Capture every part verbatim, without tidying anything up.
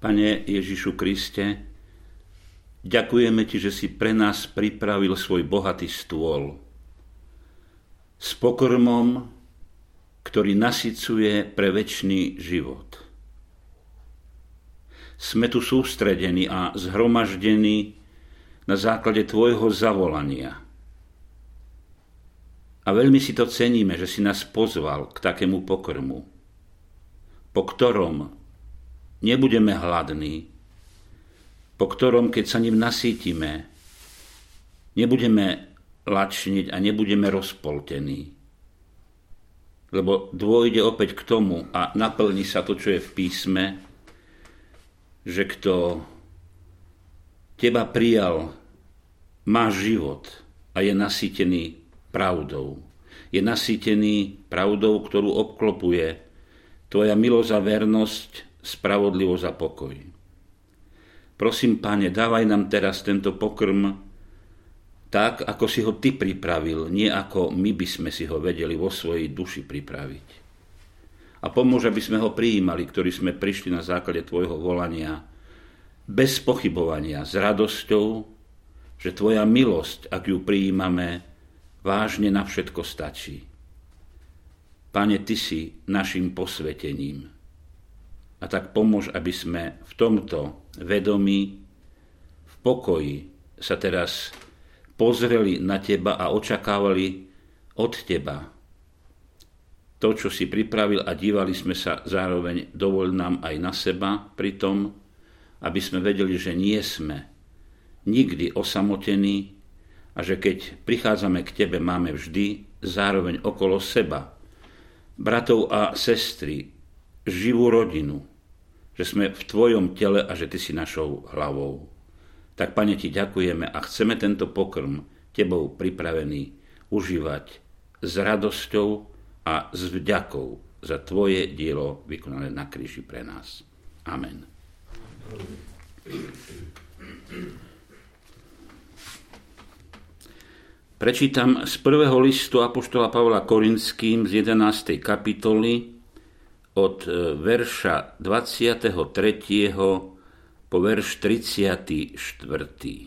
Pane Ježišu Kriste, ďakujeme Ti, že si pre nás pripravil svoj bohatý stôl s pokrmom, ktorý nasycuje pre večný život. Sme tu sústredení a zhromaždení na základe Tvojho zavolania. A veľmi si to ceníme, že si nás pozval k takému pokrmu, po ktorom nebudeme hladní, po ktorom, keď sa ním nasítime, nebudeme lačniť a nebudeme rozpoltení. Lebo dôjde opäť k tomu a naplní sa to, čo je v písme, že kto Teba prijal, má život a je nasýtený pravdou. Je nasýtený pravdou, ktorú obklopuje Tvoja milosť a vernosť, spravodlivosť a pokoj. Prosím, Pane, dávaj nám teraz tento pokrm tak, ako si ho Ty pripravil, nie ako my by sme si ho vedeli vo svojej duši pripraviť. A pomôž, aby sme ho prijímali, ktorí sme prišli na základe Tvojho volania, bez pochybovania, s radosťou, že Tvoja milosť, ak ju prijímame, vážne na všetko stačí. Pane, Ty si našim posvetením. A tak pomôž, aby sme v tomto vedomí, v pokoji sa teraz pozreli na Teba a očakávali od Teba to, čo si pripravil, a dívali sme sa zároveň, dovoľ nám aj na seba pri tom, aby sme vedeli, že nie sme nikdy osamotení a že keď prichádzame k Tebe, máme vždy zároveň okolo seba bratov a sestry, živú rodinu, že sme v Tvojom tele a že Ty si našou hlavou. Tak, Pane, Ti ďakujeme a chceme tento pokrm Tebou pripravený užívať s radosťou a s vďakou za Tvoje dielo vykonané na kríži pre nás. Amen. Prečítam z prvého listu apoštola Pavla Korinským z jedenástej kapitoly od verša dvadsiateho tretieho po verš tridsiaty štvrtý.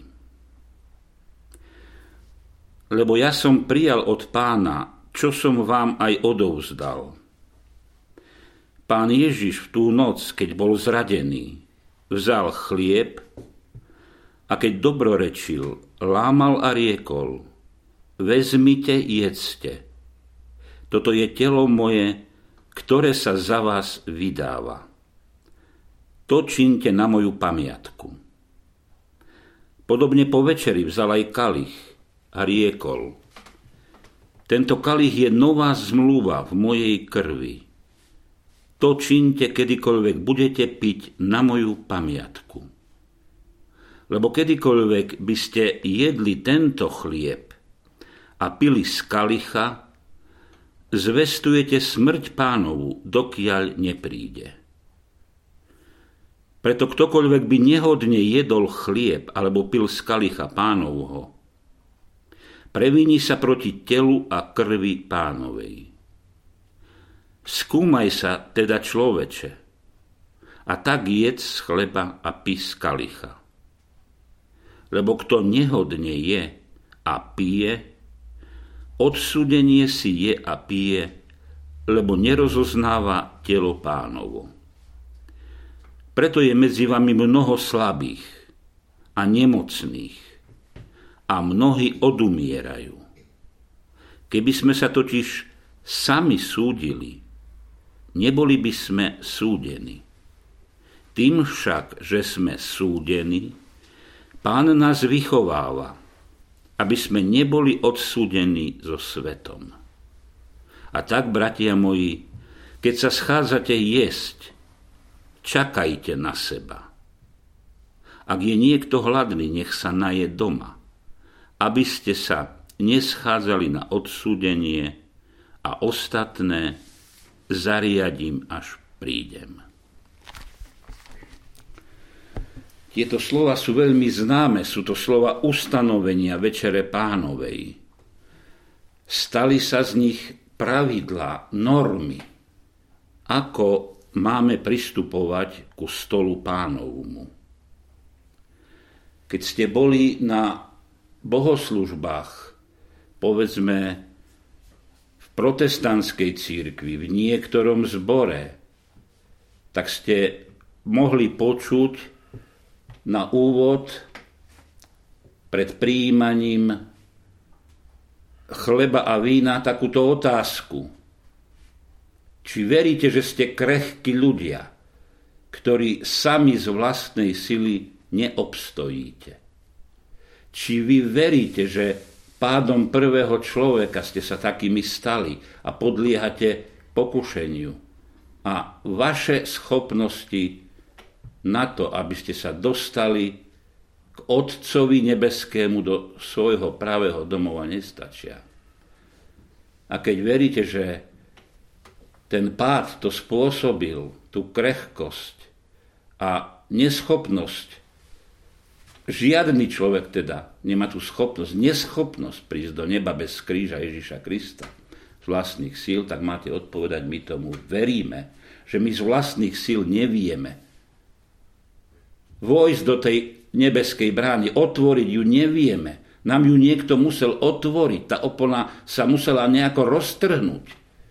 Lebo ja som prijal od Pána, čo som vám aj odovzdal. Pán Ježiš v tú noc, keď bol zradený, vzal chlieb a keď dobrorečil, lámal a riekol: Vezmite, jedzte. Toto je telo moje, ktoré sa za vás vydáva. To čínte na moju pamiatku. Podobne po večeri vzal aj kalich a riekol: Tento kalich je nová zmluva v mojej krvi. To čínte, kedykoľvek budete piť na moju pamiatku. Lebo kedykoľvek by ste jedli tento chlieb a pili z kalicha, zvestujete smrť Pánovu, dokiaľ nepríde. Preto ktokoľvek by nehodne jedol chlieb alebo pil z kalicha Pánovho, previní sa proti telu a krvi Pánovej. Skúmaj sa teda, človeče, a tak jedz z chleba a pí z kalicha. Lebo kto nehodne je a pije, odsúdenie si je a pije, lebo nerozoznáva telo Pánovo. Preto je medzi vami mnoho slabých a nemocných a mnohí odumierajú. Keby sme sa totiž sami súdili, neboli by sme súdení. Tým však, že sme súdení, Pán nás vychováva, aby sme neboli odsúdení so svetom. A tak, bratia moji, keď sa schádzate jesť, čakajte na seba. Ak je niekto hladný, nech sa naje doma, aby ste sa neschádzali na odsúdenie, a ostatné zariadím, až prídem. Tieto slova sú veľmi známe, sú to slova ustanovenia Večere Pánovej. Stali sa z nich pravidlá, normy, ako máme pristupovať ku stolu Pánovmu. Keď ste boli na bohoslužbách, povedzme v protestantskej cirkvi, v niektorom zbore, tak ste mohli počuť na úvod pred prijímaním chleba a vína takúto otázku. Či veríte, že ste krehkí ľudia, ktorí sami z vlastnej sily neobstojíte? Či vy veríte, že pádom prvého človeka ste sa takými stali a podliehate pokušeniu a vaše schopnosti na to, aby ste sa dostali k Otcovi nebeskému do svojho pravého domova, nestačia. A keď veríte, že ten pád to spôsobil, tú krehkosť a neschopnosť, žiadny človek teda nemá tú schopnosť, neschopnosť prísť do neba bez kríža Ježiša Krista z vlastných síl, tak máte odpovedať, my tomu veríme, že my z vlastných síl nevieme vojsť do tej nebeskej brány, otvoriť ju nevieme. Nám ju niekto musel otvoriť, tá opona sa musela nejako roztrhnúť.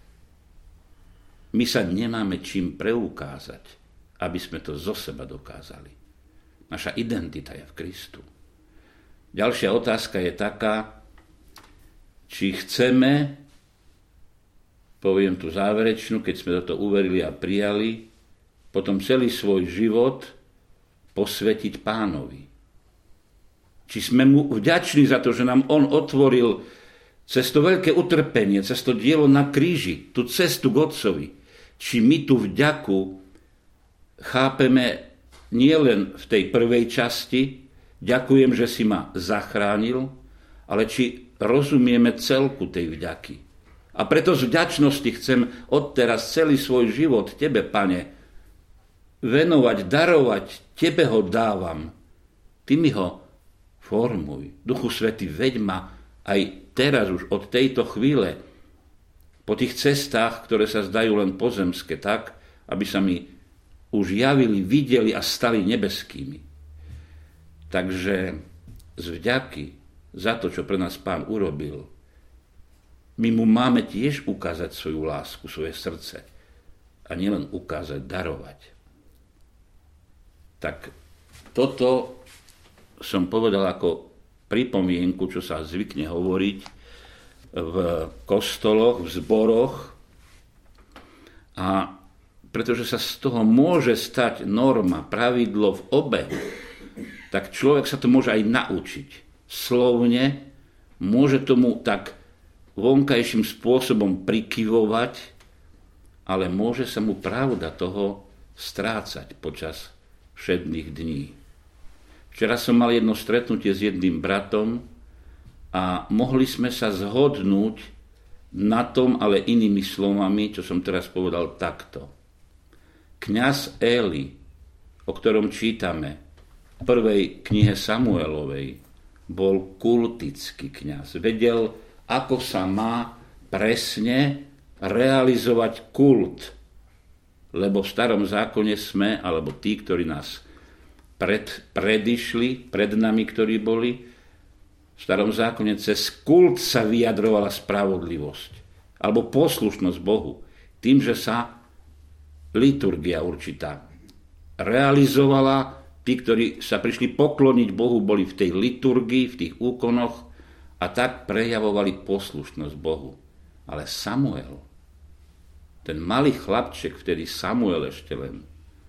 My sa nemáme čím preukázať, aby sme to zo seba dokázali. Naša identita je v Kristu. Ďalšia otázka je taká, či chceme, poviem tu záverečnú, keď sme toto uverili a prijali, potom celý svoj život posvetiť Pánovi. Či sme mu vďační za to, že nám on otvoril cez to veľké utrpenie, cez to dielo na kríži, tú cestu k Otcovi. Či my tú vďaku chápeme nielen v tej prvej časti, ďakujem, že si ma zachránil, ale či rozumieme celku tej vďaky. A preto z vďačnosti chcem odteraz celý svoj život Tebe, Pane, venovať, darovať, Tebe ho dávam. Ty mi ho formuj. Duchu Svätý, veď ma aj teraz už od tejto chvíle po tých cestách, ktoré sa zdajú len pozemské, tak, aby sa mi už javili, videli a stali nebeskými. Takže z vďaky za to, čo pre nás Pán urobil, my mu máme tiež ukázať svoju lásku, svoje srdce. A nielen ukázať, darovať. Tak toto som povedal ako pripomienku, čo sa zvykne hovoriť v kostoloch, v zboroch. A pretože sa z toho môže stať norma, pravidlo v obehu, tak človek sa to môže aj naučiť. Slovne môže tomu tak vonkajším spôsobom prikyvovať, ale môže sa mu pravda toho strácať počas všedných dní. Včera som mal jedno stretnutie s jedným bratom a mohli sme sa zhodnúť na tom, ale inými slovami, čo som teraz povedal takto. Kňaz Éli, o ktorom čítame v prvej knihe Samuelovej, bol kultický kňaz. Vedel, ako sa má presne realizovať kult. Lebo v starom zákone sme, alebo tí, ktorí nás pred, predišli, pred nami, ktorí boli, v starom zákone cez kult sa vyjadrovala spravodlivosť, alebo poslušnosť Bohu. Tým, že sa liturgia určitá realizovala, tí, ktorí sa prišli pokloniť Bohu, boli v tej liturgii, v tých úkonoch a tak prejavovali poslušnosť Bohu. Ale Samuel, ten malý chlapček, vtedy Samuel ešte len,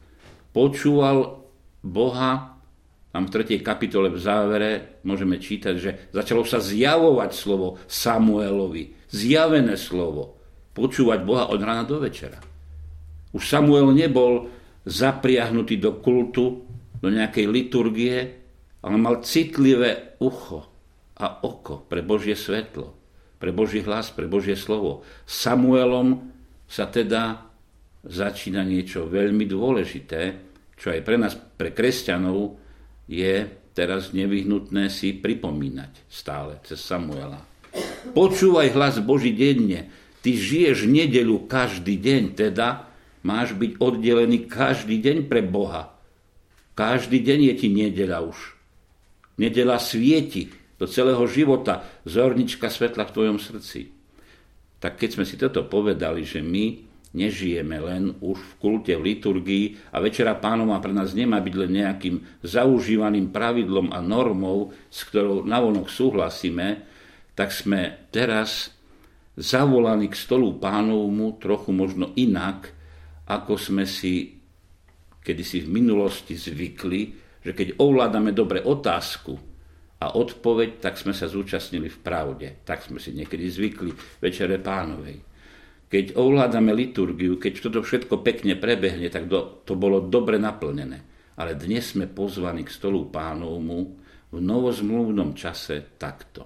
počúval Boha, tam v tretej kapitole v závere môžeme čítať, že začalo sa zjavovať slovo Samuelovi, zjavené slovo, počúvať Boha od rána do večera. Už Samuel nebol zapriahnutý do kultu, do nejakej liturgie, ale mal citlivé ucho a oko pre Božie svetlo, pre Boží hlas, pre Božie slovo. Samuelom sa teda začína niečo veľmi dôležité, čo aj pre nás, pre kresťanov, je teraz nevyhnutné si pripomínať stále cez Samuela. Počúvaj hlas Boží denne. Ty žiješ nedeľu každý deň, teda Máš byť oddelený každý deň pre Boha. Každý deň je ti nedeľa už. Nedeľa svieti do celého života, zornička svetla v tvojom srdci. Tak keď sme si toto povedali, že my nežijeme len už v kulte, v liturgii a Večera Pánova pre nás nemá byť len nejakým zaužívaným pravidlom a normou, s ktorou navonok súhlasíme, tak sme teraz zavolaní k stolu Pánovmu trochu možno inak, ako sme si kedysi v minulosti zvykli, že keď ovládame dobre otázku a odpoveď, tak sme sa zúčastnili v pravde. Tak sme si niekedy zvykli Večere Pánovej. Keď ovládame liturgiu, keď toto všetko pekne prebehne, tak do, to bolo dobre naplnené. Ale dnes sme pozvaní k stolu Pánovmu v novozmluvnom čase takto.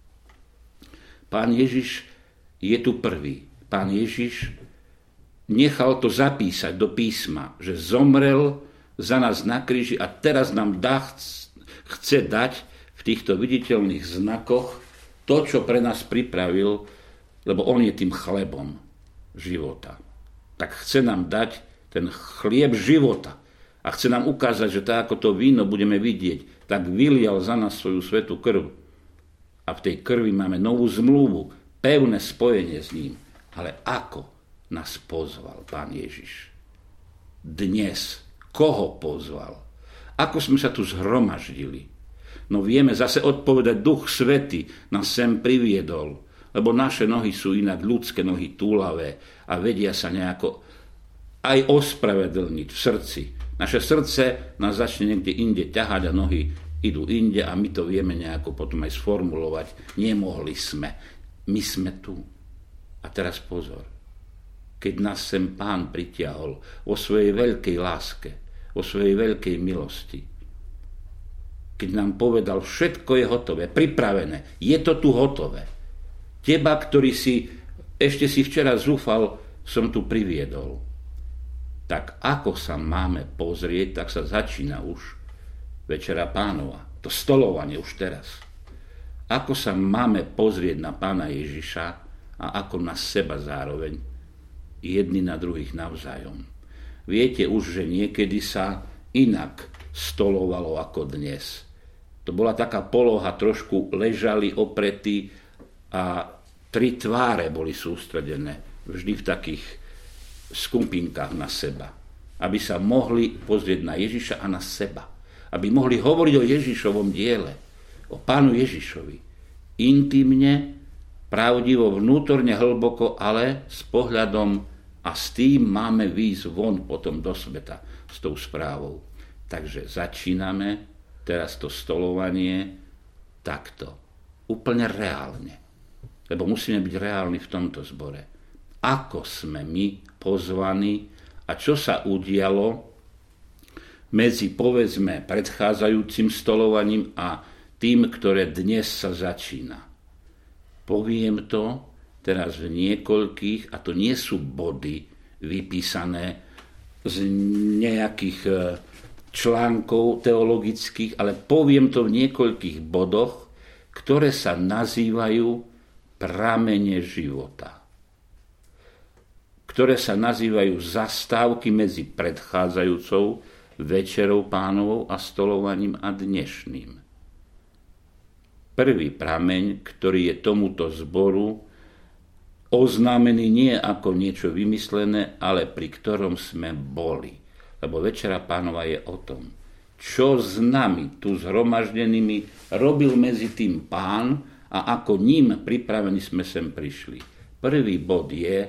Pán Ježiš je tu prvý. Pán Ježiš nechal to zapísať do písma, že zomrel za nás na kríži a teraz nám dá, chce dať v týchto viditeľných znakoch to, čo pre nás pripravil, lebo on je tým chlebom života. Tak chce nám dať ten chlieb života a chce nám ukázať, že tak ako to víno budeme vidieť, tak vylial za nás svoju svätú krv. A v tej krvi máme novú zmluvu, pevné spojenie s ním. Ale ako nás pozval Pán Ježiš? Dnes. Koho pozval? Ako sme sa tu zhromaždili? No vieme zase odpovedať, Duch Svätý nás sem priviedol, lebo naše nohy sú inak ľudské nohy túlavé a vedia sa nejako aj ospravedlniť v srdci. Naše srdce nás začne niekde inde ťahať a nohy idú inde a my to vieme nejako potom aj sformulovať. Nemohli sme. My sme tu. A teraz pozor. Keď nás sem Pán pritiahol vo svojej veľkej láske, vo svojej veľkej milosti, keď nám povedal, všetko je hotové, pripravené, je to tu hotové. Teba, ktorý si, ešte si včera zúfal, som tu priviedol. Tak ako sa máme pozrieť, tak sa začína už Večera Pánova, to stolovanie už teraz. Ako sa máme pozrieť na Pána Ježiša a ako na seba zároveň, jedni na druhých navzájom. Viete už, že niekedy sa inak stolovalo ako dnes. To bola taká poloha, trošku ležali opretí a tri tváre boli sústredené vždy v takých skupinkách na seba. Aby sa mohli pozrieť na Ježiša a na seba. Aby mohli hovoriť o Ježišovom diele, o Pánu Ježišovi. Intimne, pravdivo, vnútorne, hlboko, ale s pohľadom a s tým máme výjsť von potom do sveta s tou správou. Takže začíname teraz to stolovanie takto. Úplne reálne. Lebo musíme byť reálni v tomto zbore. Ako sme my pozvaní a čo sa udialo medzi, povedzme, predchádzajúcim stolovaním a tým, ktoré dnes sa začína. Poviem to teraz v niekoľkých, a to nie sú body vypísané z nejakých článkov teologických, ale poviem to v niekoľkých bodoch, ktoré sa nazývajú pramene života. Ktoré sa nazývajú zastávky medzi predchádzajúcou Večerou Pánovou a stolovaním a dnešným. Prvý prameň, ktorý je tomuto zboru oznámený nie ako niečo vymyslené, ale pri ktorom sme boli. Lebo Večera Pánova je o tom, čo s nami tu zhromaždenými robil medzi tým Pán a ako ním pripravení sme sem prišli. Prvý bod je,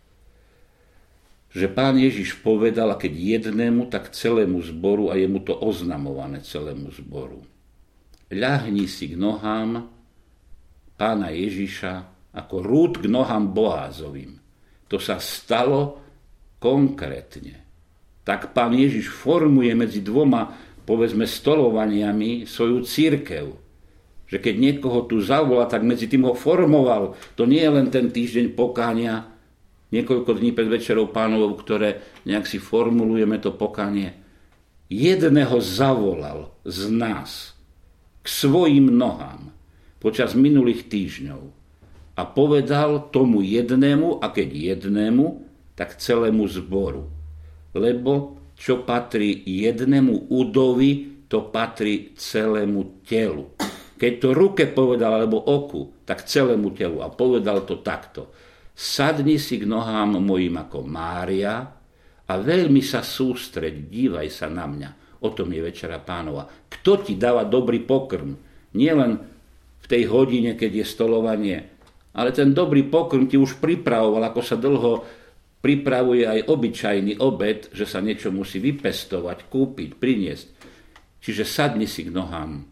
že Pán Ježiš povedal, a keď jednému, tak celému zboru, a je mu to oznamované celému zboru. Ľahni si k nohám Pána Ježiša ako rúd k nohám Boázovým. To sa stalo konkrétne. Tak Pán Ježiš formuje medzi dvoma, povedzme, stolovaniami svoju cirkev. Že keď niekoho tu zavolá, tak medzi tým ho formoval. To nie je len ten týždeň pokánia, niekoľko dní pred Večerou Pánovou, ktoré nejak si formulujeme to pokánie. Jedného zavolal z nás k svojim nohám počas minulých týždňov a povedal tomu jednému, a keď jednému, tak celému zboru. Lebo čo patrí jednému údovi, to patrí celému telu. Keď to ruke povedal, alebo oku, tak celému telu. A povedal to takto. Sadni si k nohám mojim ako Mária a veľmi sa sústreď, dívaj sa na mňa. O tom je Večera Pánova. Kto ti dáva dobrý pokrm? Nie len v tej hodine, keď je stolovanie, ale ten dobrý pokrm ti už pripravoval, ako sa dlho pripravuje aj obyčajný obed, že sa niečo musí vypestovať, kúpiť, priniesť. Čiže sadni si k nohám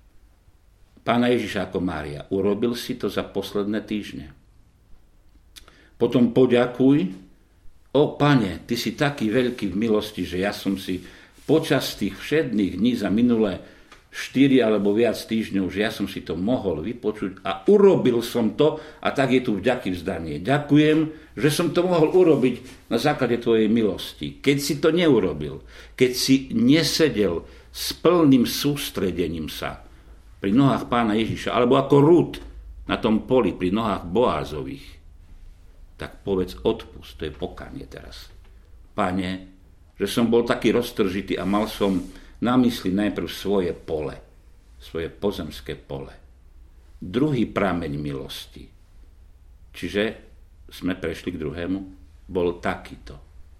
Pána Ježiša ako Mária. Urobil si to za posledné týždne. Potom poďakuj. O Pane, ty si taký veľký v milosti, že ja som si počas tých všedných dní za minulé štyri alebo viac týždňov, že ja som si to mohol vypočuť a urobil som to a tak je tu vďaky vzdanie. Ďakujem, že som to mohol urobiť na základe tvojej milosti. Keď si to neurobil, keď si nesedel s plným sústredením sa pri nohách Pána Ježiša, alebo ako Rút na tom poli pri nohách Boázových, tak povedz odpust, to je pokánie teraz. Pane, že som bol taký roztržitý a mal som na mysli najprv svoje pole, svoje pozemské pole. Druhý prameň milosti, čiže sme prešli k druhému, bol takýto.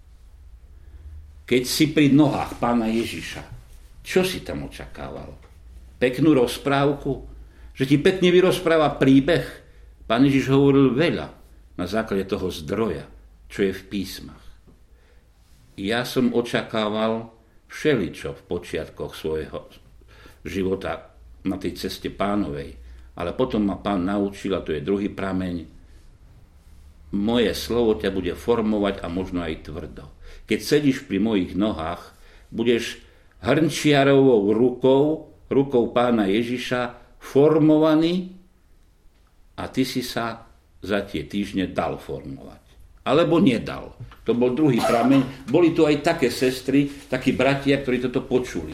Keď si pri nohách Pána Ježiša, čo si tam očakával? Peknú rozprávku? Že ti pekne vyrozpráva príbeh? Pán Ježiš hovoril veľa na základe toho zdroja, čo je v písmach. Ja som očakával všeličo v počiatkoch svojho života na tej ceste Pánovej. Ale potom ma Pán naučil, a to je druhý prameň, moje slovo ťa bude formovať a možno aj tvrdo. Keď sedíš pri mojich nohách, budeš hrnčiarovou rukou, rukou Pána Ježiša formovaný a ty si sa za tie týždne dal formovať. Alebo nedal. To bol druhý prameň. Boli tu aj také sestry, takí bratia, ktorí toto počuli.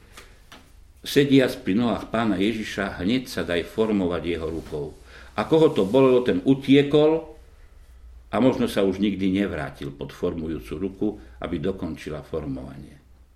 Sediac pri nohách Pána Ježiša, hneď sa daj formovať jeho rukou. A koho to bolelo, ten utiekol a možno sa už nikdy nevrátil pod formujúcu ruku, aby dokončila formovanie.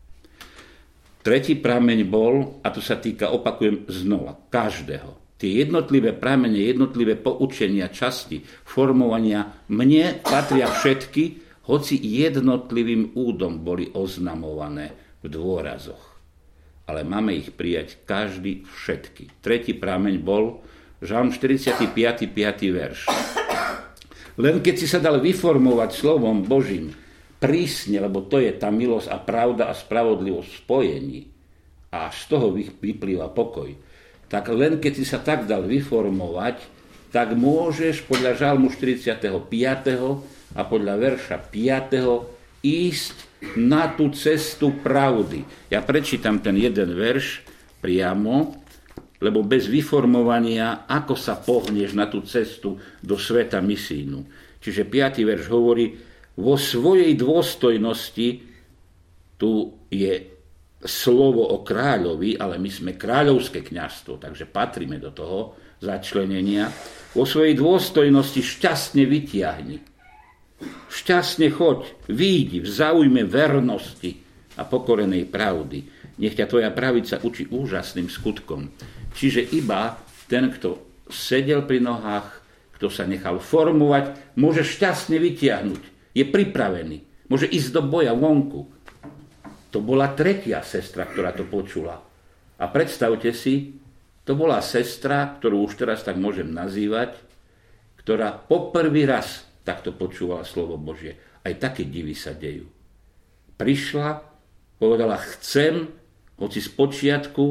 Tretí prameň bol, a to sa týka, opakujem znova, každého. Tie jednotlivé pramene, jednotlivé poučenia, časti, formovania, mne patria všetky, hoci jednotlivým údom boli oznamované v dôrazoch. Ale máme ich prijať každý všetky. Tretí prameň bol Žalm štyridsiaty piaty piaty verš. Len keď si sa dal vyformovať slovom Božím prísne, lebo to je tá milosť a pravda a spravodlivosť v spojení, a z toho vyplýva pokoj, tak len keď si sa tak dal vyformovať, tak môžeš podľa Žalmu štyridsiateho piateho a podľa verša piateho ísť na tú cestu pravdy. Ja prečítam ten jeden verš priamo, lebo bez vyformovania, ako sa pohneš na tú cestu do sveta misijnú. Čiže piaty verš hovorí, vo svojej dôstojnosti, tu je slovo o kráľovi, ale my sme kráľovské kňazstvo, takže patríme do toho začlenenia. Vo svojej dôstojnosti šťastne vytiahni. Šťastne choď, výjdi v záujme vernosti a pokorenej pravdy. Nech ťa tvoja pravica učí úžasným skutkom. Čiže iba ten, kto sedel pri nohách, kto sa nechal formovať, môže šťastne vytiahnuť. Je pripravený. Môže ísť do boja vonku. To bola tretia sestra, ktorá to počula. A predstavte si, to bola sestra, ktorú už teraz tak môžem nazývať, ktorá poprvý raz takto počúvala slovo Božie. Aj také divy sa dejú. Prišla, povedala chcem, hoci z počiatku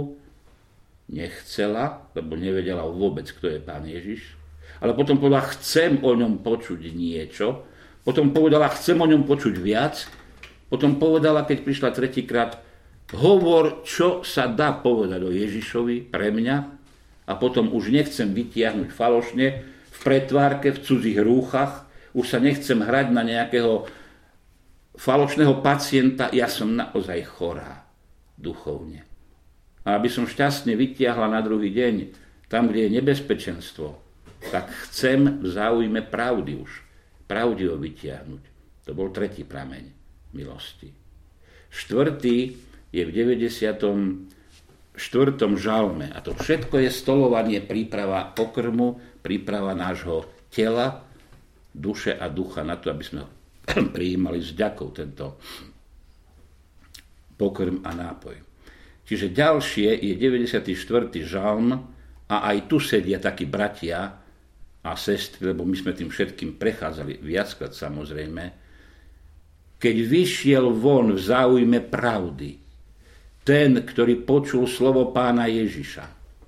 nechcela, lebo nevedela vôbec, kto je Pán Ježiš. Ale potom povedala, chcem o ňom počuť niečo. Potom povedala, chcem o ňom počuť viac. Potom povedala, keď prišla tretíkrát, hovor, čo sa dá povedať o Ježišovi pre mňa, a potom už nechcem vytiahnuť falošne v pretvárke, v cudzích rúchach, už sa nechcem hrať na nejakého falošného pacienta, ja som naozaj chorá duchovne. A aby som šťastne vytiahla na druhý deň, tam, kde je nebezpečenstvo, tak chcem v záujme pravdy už, pravdivo vytiahnuť. To bol tretí prameň milosti. Štvrtý je v deväťdesiatom štvrtom žalme. A to všetko je stolovanie, príprava pokrmu, príprava nášho tela, duše a ducha na to, aby sme ho prijímali s vďakou tento pokrm a nápoj. Čiže ďalšie je deväťdesiaty štvrtý žalm a aj tu sedia takí bratia a sestry, lebo my sme tým všetkým prechádzali viackrát samozrejme. Keď vyšiel von v záujme pravdy ten, ktorý počul slovo pána Ježiša,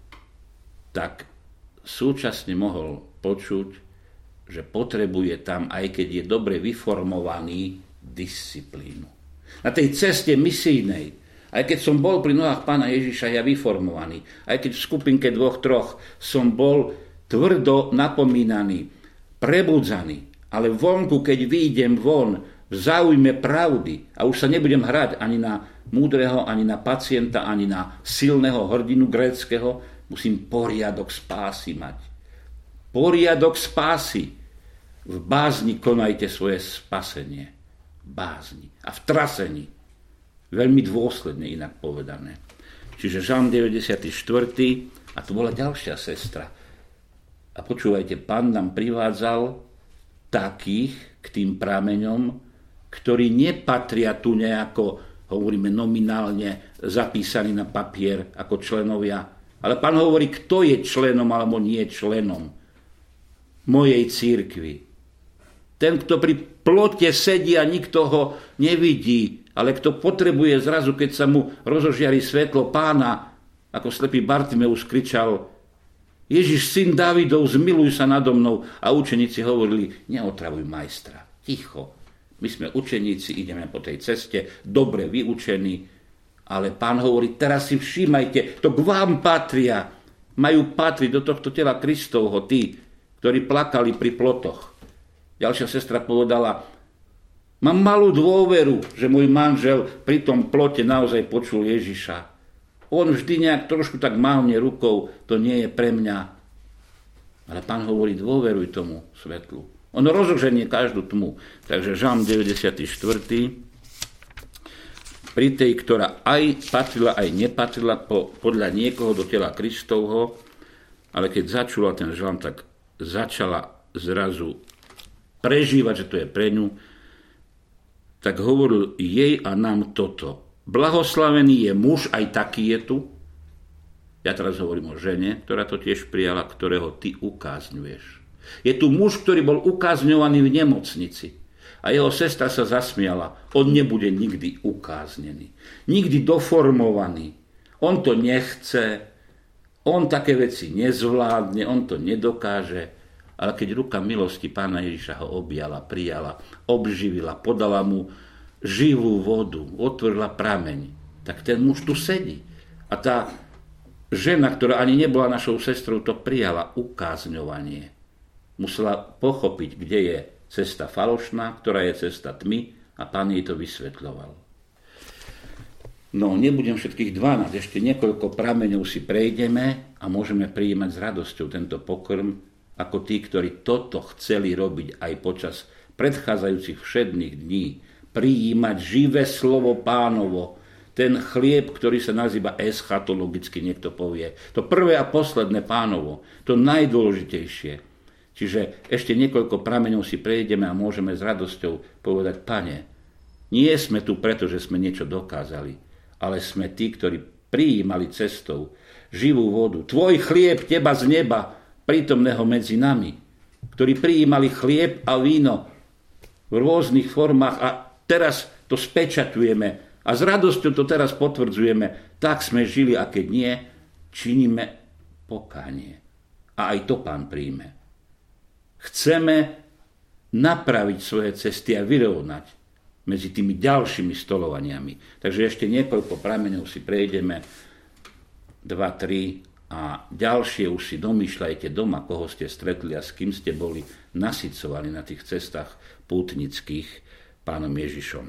tak súčasne mohol počuť, že potrebuje tam, aj keď je dobre vyformovaný, disciplínu. Na tej ceste misijnej, aj keď som bol pri nohách pána Ježiša ja vyformovaný, aj keď v skupinke dvoch, troch som bol tvrdo napomínaný, prebudzaný, ale vonku, keď výjdem von v záujme pravdy a už sa nebudem hrať ani na múdreho, ani na pacienta, ani na silného hrdinu gréckeho, musím poriadok spásy mať. Poriadok spásy. V bázni konajte svoje spasenie. V bázni a v trasení. Veľmi dôsledne inak povedané. Čiže žalm deväťdesiaty štvrtý a to bola ďalšia sestra. A počúvajte, pán nám privádzal takých k tým prameňom, ktorí nepatria tu nejako, hovoríme nominálne, zapísaní na papier ako členovia. Ale pán hovorí, kto je členom alebo nie členom mojej cirkvi. Ten, kto pri plote sedí a nikto ho nevidí, ale kto potrebuje zrazu, keď sa mu rozožiari svetlo pána, ako slepý Bartimeus kričal, Ježiš, syn Dávidov, zmiluj sa nado mnou. A učeníci hovorili, neotravuj majstra, ticho. My sme učeníci, ideme po tej ceste, dobre vyučení, ale pán hovorí, teraz si všímajte, to k vám patria. Majú patriť do tohto tela Kristovho tí, ktorí plakali pri plotoch. Ďalšia sestra povedala, mám malú dôveru, že môj manžel pri tom plote naozaj počul Ježiša. On vždy nejak trošku tak mávne rukou, to nie je pre mňa. Ale pán hovorí, dôveruj tomu svetlu. On rozoženie každú tmu. Takže žalm deväťdesiaty štvrtý pri tej, ktorá aj patrila, aj nepatrila po, podľa niekoho do tela Kristovho, ale keď začula ten žalm, tak začala zrazu prežívať, že to je pre ňu, tak hovoril jej a nám toto. Blahoslavený je muž, aj taký je tu. Ja teraz hovorím o žene, ktorá to tiež prijala, ktorého ty ukázňuješ. Je tu muž, ktorý bol ukázňovaný v nemocnici. A jeho sestra sa zasmiala. On nebude nikdy ukáznený. Nikdy doformovaný. On to nechce. On také veci nezvládne. On to nedokáže. Ale keď ruka milosti pána Ježiša ho objala, prijala, obživila, podala mu živú vodu, otvorila prameň, tak ten muž tu sedí. A tá žena, ktorá ani nebola našou sestrou, to prijala ukázňovanie. Musela pochopiť, kde je cesta falošná, ktorá je cesta tmy a pán jej to vysvetľoval. No, nebudem všetkých dvanásť, ešte niekoľko prameňov si prejdeme a môžeme prijímať s radosťou tento pokrm, ako tí, ktorí toto chceli robiť aj počas predchádzajúcich všedných dní. Prijímať živé slovo pánovo, ten chlieb, ktorý sa nazýva eschatologicky, niekto povie. To prvé a posledné pánovo, to najdôležitejšie. Čiže ešte niekoľko prameňov si prejdeme a môžeme s radosťou povedať, Pane, nie sme tu preto, že sme niečo dokázali, ale sme tí, ktorí prijímali cestou živú vodu. Tvoj chlieb, teba z neba, prítomného medzi nami, ktorí prijímali chlieb a víno v rôznych formách a teraz to spečatujeme a s radosťou to teraz potvrdzujeme. Tak sme žili a keď nie, činíme pokánie. A aj to pán príjme. Chceme napraviť svoje cesty a vyrovnať medzi tými ďalšími stolovaniami. Takže ešte niekoľko prameňov si prejdeme, dva, tri a ďalšie už si domýšľajte doma, koho ste stretli a s kým ste boli nasycovaní na tých cestách pútnických pánom Ježišom.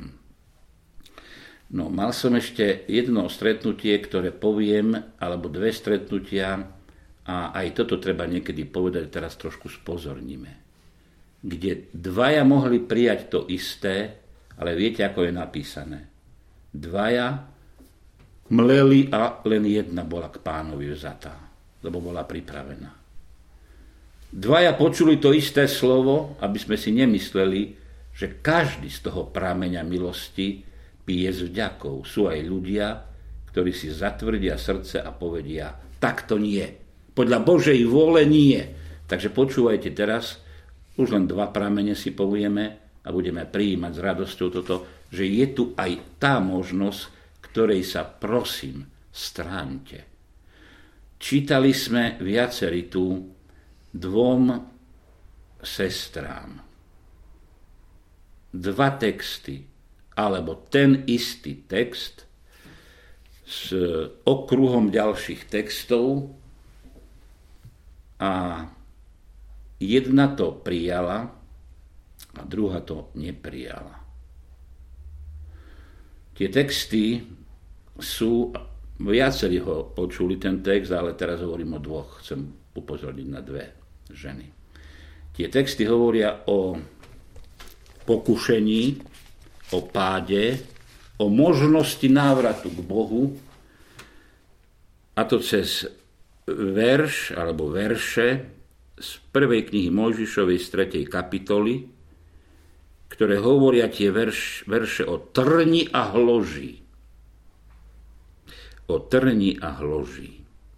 No, mal som ešte jedno stretnutie, ktoré poviem, alebo dve stretnutia, a aj toto treba niekedy povedať, teraz trošku spozorníme. kde dvaja mohli prijať to isté, ale viete, ako je napísané. Dvaja mleli a len jedna bola k Pánovi vzatá, lebo bola pripravená. Dvaja počuli to isté slovo, aby sme si nemysleli, že každý z toho prameňa milosti pije s vďakou. Sú aj ľudia, ktorí si zatvrdia srdce a povedia, tak to nie. Podľa Božej vôle nie. Takže počúvajte teraz, už len dva pramene si povieme a budeme prijímať s radosťou toto, že je tu aj tá možnosť, ktorej sa prosím, stráňte. Čítali sme viacerí tu dvom sestrám. Dva texty, alebo ten istý text s okruhom ďalších textov a jedna to prijala a druhá to neprijala. Tie texty sú, viacerí ho počuli ten text, ale teraz hovorím o dvoch, chcem upozorniť na dve ženy. Tie texty hovoria o pokušení, o páde, o možnosti návratu k Bohu, a to cez verš alebo verše z prvej knihy Mojžišovej z tretej kapitoly, ktoré hovoria tie verš, verše o trni a hloží. O trni a hloží.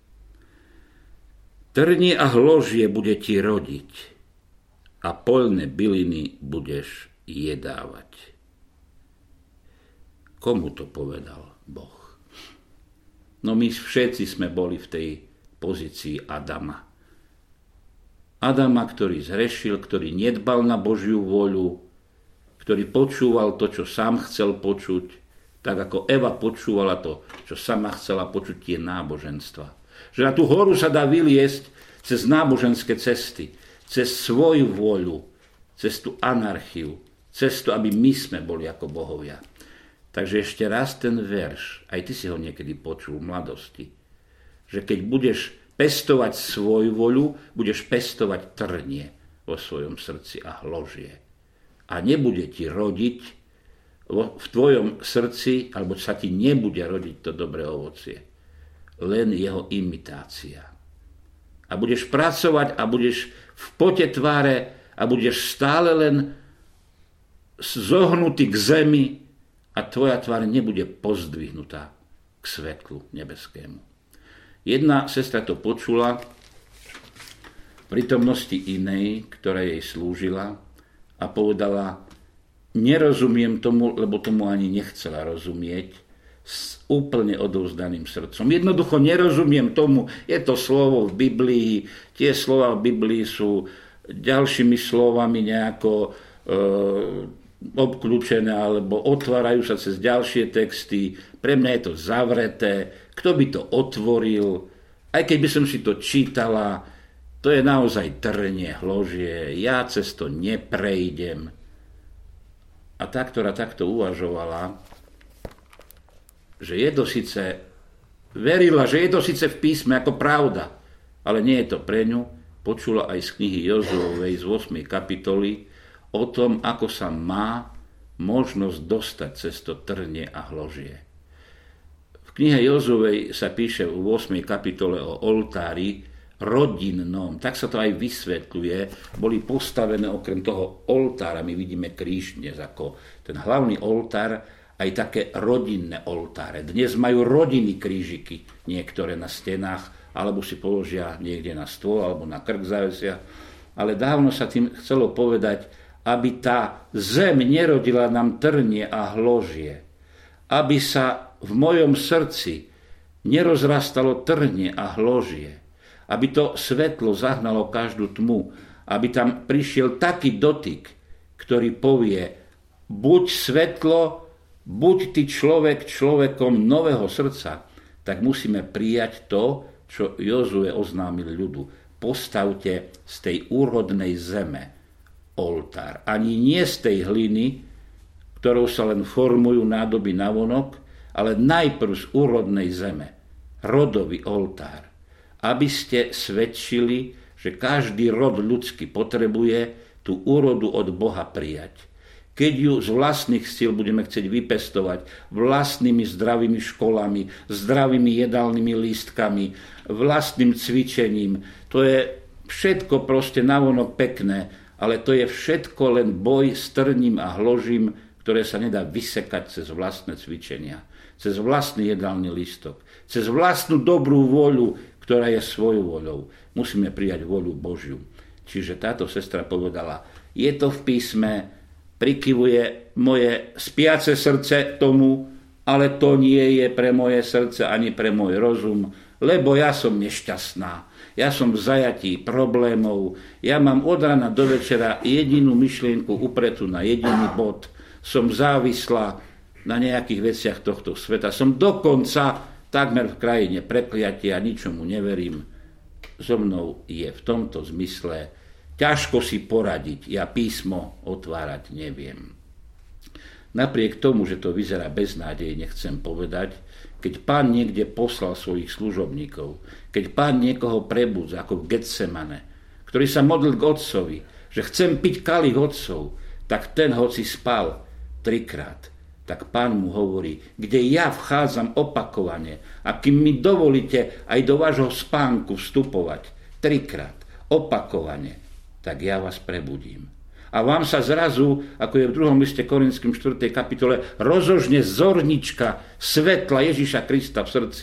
Trni a hložie bude ti rodiť a poľné byliny budeš jedávať. Komu to povedal Boh? No my všetci sme boli v tej pozícii Adama. Adama, ktorý zhrešil, ktorý nedbal na Božiu voľu, ktorý počúval to, čo sám chcel počuť, tak ako Eva počúvala to, čo sama chcela počuť, tie náboženstva. Že na tú horu sa dá vyliesť cez náboženské cesty, cez svoju voľu, cez tú anarchiu, cez to, aby my sme boli ako bohovia. Takže ešte raz ten verš, aj ty si ho niekedy počul v mladosti, že keď budeš pestovať svoju voľu, budeš pestovať trnie vo svojom srdci a hložie. A nebude ti rodiť v tvojom srdci, alebo sa ti nebude rodiť to dobré ovocie. Len jeho imitácia. A budeš pracovať a budeš v pote tváre a budeš stále len zohnutý k zemi a tvoja tvár nebude pozdvihnutá k svetlu nebeskému. Jedna sestra to počula v prítomnosti inej, ktorá jej slúžila, a povedala, nerozumiem tomu, lebo tomu ani nechcela rozumieť, s úplne odovzdaným srdcom. Jednoducho nerozumiem tomu, je to slovo v Biblii, tie slova v Biblii sú ďalšími slovami nejako e, obklúčené, alebo otvárajú sa cez ďalšie texty. Pre mňa je to zavreté, kto by to otvoril, aj keď by som si to čítala, to je naozaj trnie, hložie, ja cez to neprejdem. A tá, ktorá takto uvažovala, že je to síce, verila, že je to síce v písme ako pravda, ale nie je to pre ňu, počula aj z knihy Jozuovej z ôsmej kapitoly o tom, ako sa má možnosť dostať cez to trnie a hložie. V knihe Jozuovej sa píše v ôsmej kapitole o oltári rodinnom, tak sa to aj vysvetľuje, boli postavené okrem toho oltára, my vidíme kríž dnes ako ten hlavný oltár, aj také rodinné oltáre. Dnes majú rodiny krížiky, niektoré na stenách, alebo si položia niekde na stôl, alebo na krk zavesia. Ale dávno sa tým chcelo povedať, aby tá zem nerodila nám trnie a hložie. Aby sa v mojom srdci nerozrastalo trnie a hložie. Aby to svetlo zahnalo každú tmu. Aby tam prišiel taký dotyk, ktorý povie, buď svetlo, buď ty človek človekom nového srdca, tak musíme prijať to, čo Jozue oznámil ľudu. Postavte z tej úrodnej zeme oltár. Ani nie z tej hliny, ktorou sa len formujú nádoby navonok, ale najprv z úrodnej zeme. Rodový oltár. Aby ste svedčili, že každý rod ľudský potrebuje tú úrodu od Boha prijať. Keď ju z vlastných síl budeme chcieť vypestovať vlastnými zdravými školami, zdravými jedálnymi lístkami, vlastným cvičením, to je všetko proste navonok pekné, ale to je všetko len boj s trním a hložím, ktoré sa nedá vysekať cez vlastné cvičenia, cez vlastný jedálny lístok, cez vlastnú dobrú voľu, ktorá je svojou voľou. Musíme prijať voľu Božiu. Čiže táto sestra povedala, je to v písme, prikyvuje moje spiace srdce tomu, ale to nie je pre moje srdce ani pre môj rozum, lebo ja som nešťastná. Ja som v zajatí problémov, ja mám od rana do večera jedinú myšlienku upretú na jediný bod, som závislá na nejakých veciach tohto sveta, som dokonca takmer v krajine prekliatia, ničomu neverím. So mnou je v tomto zmysle ťažko si poradiť, ja písmo otvárať neviem. Napriek tomu, že to vyzerá beznádejne, chcem povedať, keď Pán niekde poslal svojich služobníkov, keď Pán niekoho prebudza, ako v Getsemane, ktorý sa modlil k Otcovi, že chcem piť kalich Otcov, tak ten hoci spal trikrát, tak Pán mu hovorí, kde ja vchádzam opakovane a kým mi dovolíte aj do vášho spánku vstupovať trikrát, opakovane, tak ja vás prebudím. A vám sa zrazu, ako je v druhom liste Korinským štvrtej kapitole, rozožne zornička svetla Ježiša Krista v srdci.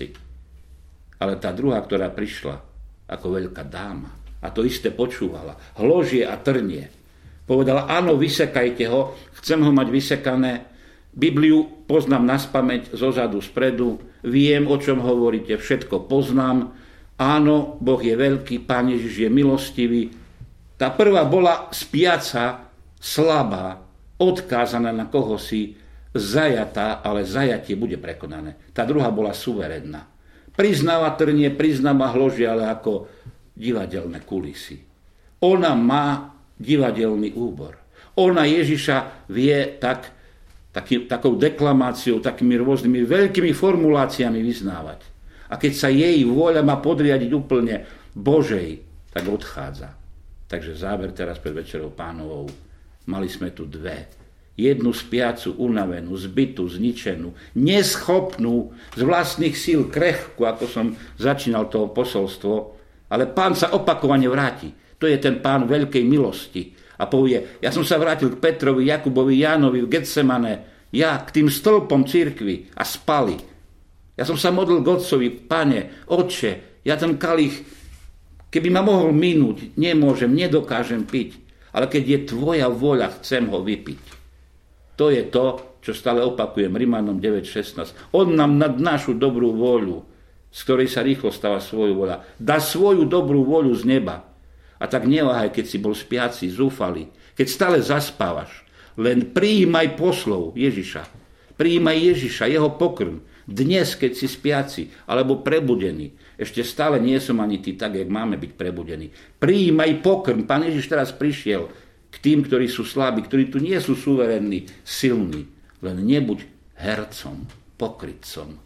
Ale tá druhá, ktorá prišla ako veľká dáma a to isté počúvala, hložie a trnie, povedala, áno, vysekajte ho, chcem ho mať vysekané, Bibliu poznám naspamäť zozadu, spredu, viem, o čom hovoríte, všetko poznám, áno, Boh je veľký, Pán Ježiš je milostivý. Tá prvá bola spiaca, slabá, odkázaná na kohosi, zajatá, ale zajatie bude prekonané. Tá druhá bola suverénna. Priznáva trnie, priznáva hložie, ale ako divadelné kulisy. Ona má divadelný úbor. Ona Ježiša vie tak, taký, takou deklamáciou, takými rôznymi veľkými formuláciami vyznávať. A keď sa jej vôľa má podriadiť úplne Božej, tak odchádza. Takže záver teraz pred Večerou Pánovou. Mali sme tu dve. Jednu spiacu, unavenú, zbytú, zničenú, neschopnú, z vlastných síl krehku, ako som začínal toho posolstvo, ale Pán sa opakovane vráti. To je ten Pán veľkej milosti. A povie, ja som sa vrátil k Petrovi, Jakubovi, Jánovi v Getsemane, ja k tým stĺpom cirkvi a spali. Ja som sa modlil k Otcovi, Pane, Otče, ja ten kalich, keby ma mohol minúť, nemôžem, nedokážem piť, ale keď je tvoja vôľa, chcem ho vypiť. To je to, čo stále opakujem, Rimanom deväť šestnásť. On nám nad našu dobrú vôľu, z ktorej sa rýchlo stáva svoju vôľa, dá svoju dobrú vôľu z neba. A tak neváhaj, keď si bol spiaci, zúfalý, keď stále zaspávaš, len prijímaj poslov Ježiša. Prijímaj Ježiša, jeho pokrm. Dnes, keď si spiaci, alebo prebudený, ešte stále nie som ani ty tak, jak máme byť prebudení. Prijímaj pokrm. Pán Ježiš teraz prišiel k tým, ktorí sú slabí, ktorí tu nie sú suverénni, silní. Len nebuď hercom, pokrytcom.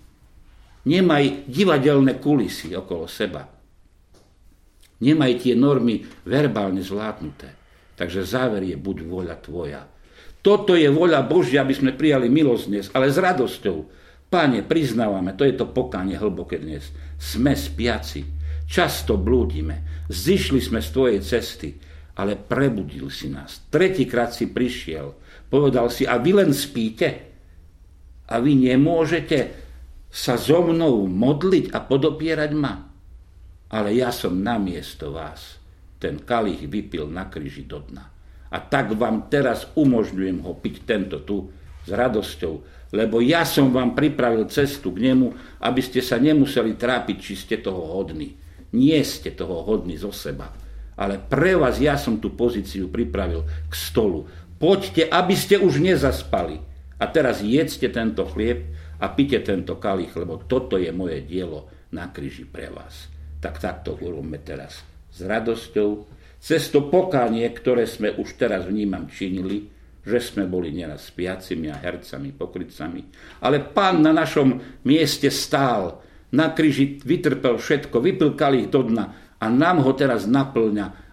Nemaj divadelné kulisy okolo seba. Nemaj tie normy verbálne zvládnuté. Takže záver je, buď vôľa tvoja. Toto je vôľa Božia, aby sme prijali milosť dnes, ale s radosťou. Pane, priznávame, to je to pokánie hlboké dnes. Sme spiaci, často blúdime, zišli sme z tvojej cesty, ale prebudil si nás. Tretíkrát si prišiel, povedal si, a vy len spíte? A vy nemôžete sa so mnou modliť a podopierať ma? Ale ja som namiesto vás ten kalich vypil na kríži do dna. A tak vám teraz umožňujem ho piť tento tu s radosťou, lebo ja som vám pripravil cestu k nemu, aby ste sa nemuseli trápiť, či ste toho hodní. Nie ste toho hodní zo seba, ale pre vás ja som tú pozíciu pripravil k stolu. Poďte, aby ste už nezaspali. A teraz jedzte tento chlieb a pite tento kalich, lebo toto je moje dielo na kríži pre vás. Tak takto urobme teraz s radosťou, cez to pokánie, ktoré sme už teraz vnímam činili, že sme boli nieraz spiacimi a hercami, pokrytcami. Ale Pán na našom mieste stál, na kríži vytrpel všetko, vypil kalich do dna a nám ho teraz naplňa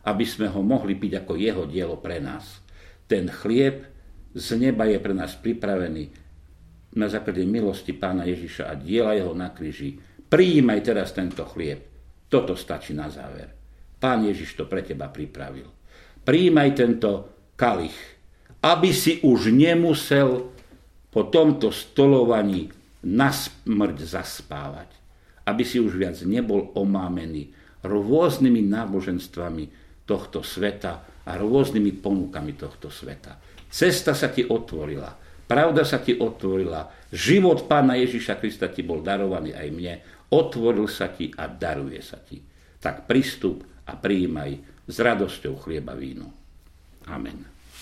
aby sme ho mohli piť ako jeho dielo pre nás. Ten chlieb z neba je pre nás pripravený na základe milosti Pána Ježiša a diela jeho na kríži. Prijímaj teraz tento chlieb. Toto stačí na záver. Pán Ježiš to pre teba pripravil. Prijímaj tento kalich, aby si už nemusel po tomto stolovaní na smrť zaspávať. Aby si už viac nebol omámený rôznymi náboženstvami tohto sveta a rôznymi ponukami tohto sveta. Cesta sa ti otvorila, pravda sa ti otvorila, život Pána Ježiša Krista ti bol darovaný aj mne, otvoril sa ti a daruje sa ti. Tak pristup a prijímaj s radosťou chlieba víno. Amen.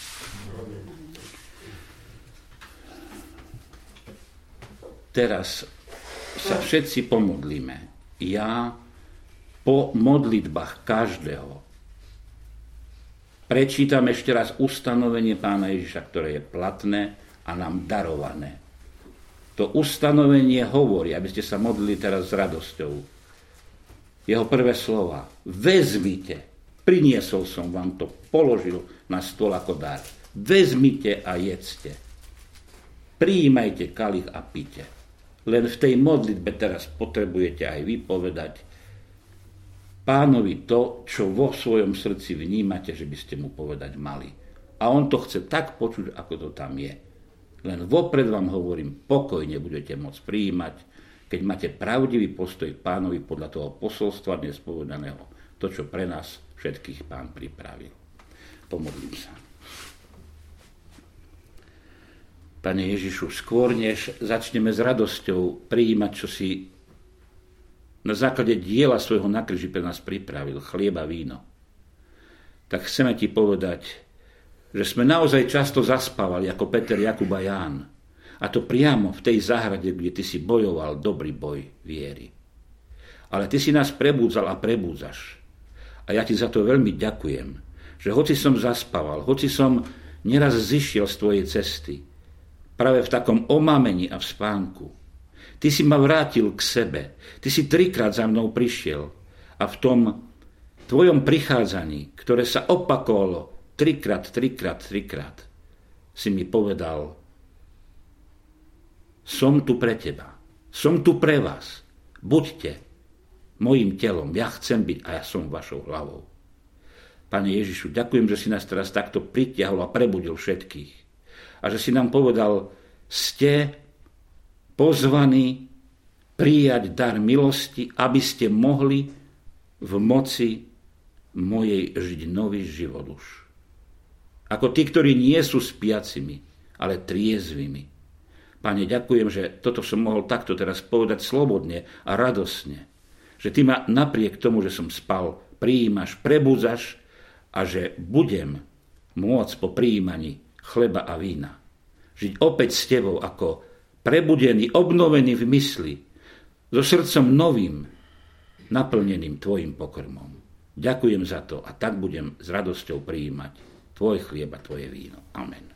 Teraz sa všetci pomodlíme. Ja po modlitbách každého prečítam ešte raz ustanovenie Pána Ježiša, ktoré je platné a nám darované. To ustanovenie hovorí, aby ste sa modlili teraz s radosťou. Jeho prvé slova. Vezmite, priniesol som vám to, položil na stôl ako dar. Vezmite a jedzte. Prijímajte kalich a pite. Len v tej modlitbe teraz potrebujete aj vy povedať Pánovi to, čo vo svojom srdci vnímate, že by ste mu povedať mali. A on to chce tak počuť, ako to tam je. Len vopred vám hovorím, pokojne budete môcť prijímať, keď máte pravdivý postoj k Pánovi podľa toho posolstva dnes povedaného, to, čo pre nás všetkých Pán pripravil. Pomodlím sa. Pane Ježišu, skôr než začneme s radosťou prijímať, čo si na základe diela svojho na kríži pre nás pripravil, chlieba, víno, tak chceme ti povedať, že sme naozaj často zaspávali ako Peter, Jakub a Ján. A to priamo v tej záhrade, kde ty si bojoval dobrý boj viery. Ale ty si nás prebúdzal a prebúdzaš. A ja ti za to veľmi ďakujem, že hoci som zaspával, hoci som neraz zišiel z tvojej cesty, práve v takom omámení a v spánku, ty si ma vrátil k sebe. Ty si trikrát za mnou prišiel a v tom tvojom prichádzaní, ktoré sa opakovalo trikrát, trikrát, trikrát, si mi povedal, som tu pre teba, som tu pre vás, buďte mojím telom, ja chcem byť a ja som vašou hlavou. Pane Ježišu, ďakujem, že si nás teraz takto pritiahol a prebudil všetkých. A že si nám povedal, ste pozvaní prijať dar milosti, aby ste mohli v moci mojej žiť nový život už. Ako tí, ktorí nie sú spiacimi, ale triezvimi. Pane, ďakujem, že toto som mohol takto teraz povedať slobodne a radosne. Že ty ma napriek tomu, že som spal, prijímaš, prebudzaš a že budem môcť po prijímaní chleba a vína žiť opäť s tebou ako prebudený, obnovený v mysli, so srdcom novým, naplneným tvojim pokrmom. Ďakujem za to a tak budem s radosťou prijímať tvoj chlieb a tvoje víno. Amen.